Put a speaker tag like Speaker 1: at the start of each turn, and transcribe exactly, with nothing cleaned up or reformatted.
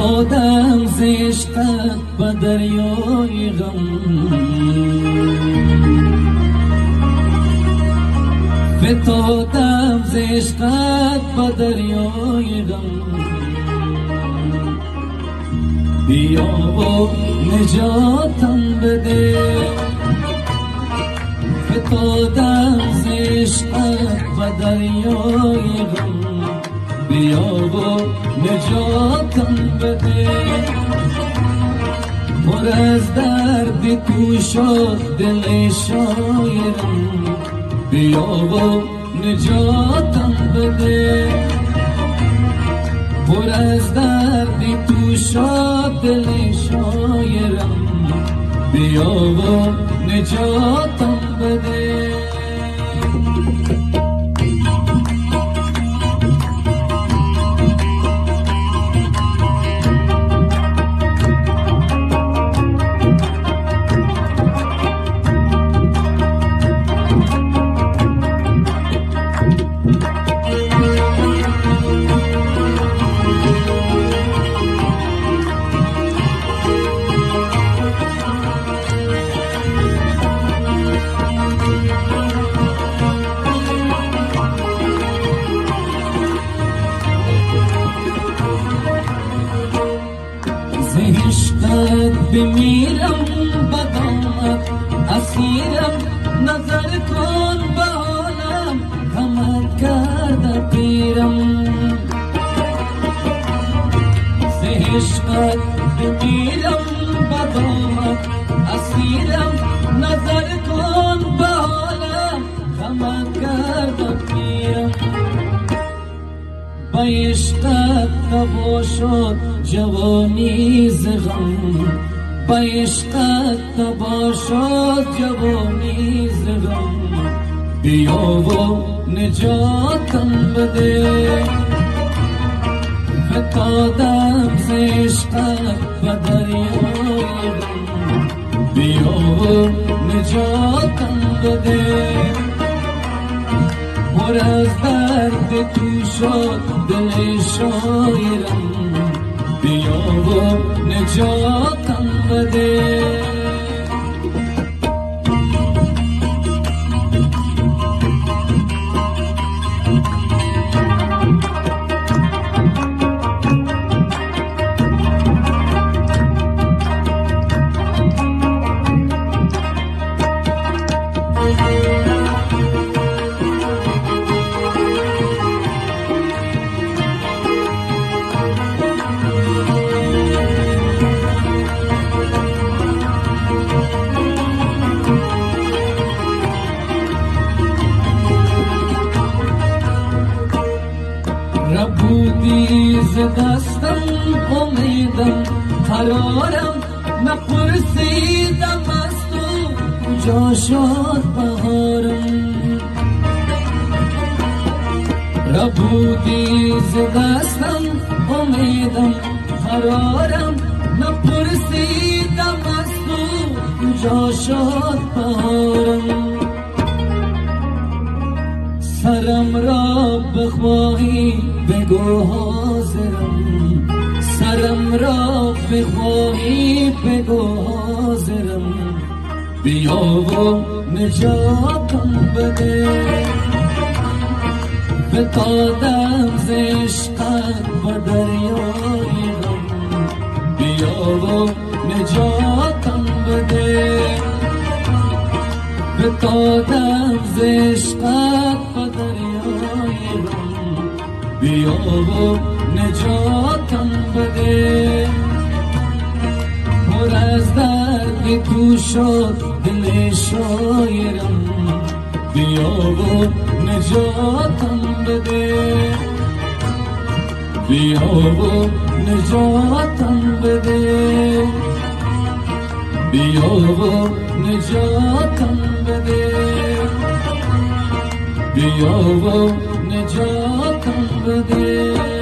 Speaker 1: فتادم ز عشقت به دریای غم، فتادم ز عشقت به دریای غم. بیا و نجاتم بده، فتادم ز عشقت به دریای غم. بیا و نجاتم بده، پر از درد تو شد دل شاعرم. بیا و نجاتم بده، پر از درد تو شد دل شاعرم. بیا و نجاتم بده. عشقت بمیرم بدامت اسیرم، نظر کن به حالم غمت کرده پیرم. ز عشقت بمیرم بدامت اسیرم، نظر کن به حالم غمت کرده پیرم. با عشقت تباه شد جوانی ز غم، با عشقت تباه شد جوانی ز غم. بیا و نجاتم بده، فتادم ز عشقت به دریای غم. بیا و نجاتم بده، پر از درد تو شد دل شاعرم. بیا و نجاتم بده. ربودی ز دستم امیدم قرارم، نپرسیدم از تو کجا شد بهارم. ربودی ز دستم امیدم قرارم، نپرسیدم از تو کجا شد بهارم. سرم را بخواهی بگو حاضرم، سرم را بخواهی بگو حاضرم. بیا و نجاتم بده، فتادم ز عشقت به دریای غم. بیا و نجاتم بده، فتادم ز عشقت به دریای غم. بیا و نجاتم بده، پر از درد تو شد دل شاعرم. بیا و نجاتم بده، بیا و نجاتم بده. بیا و نجاتم بده، بیا و نجاتم بده.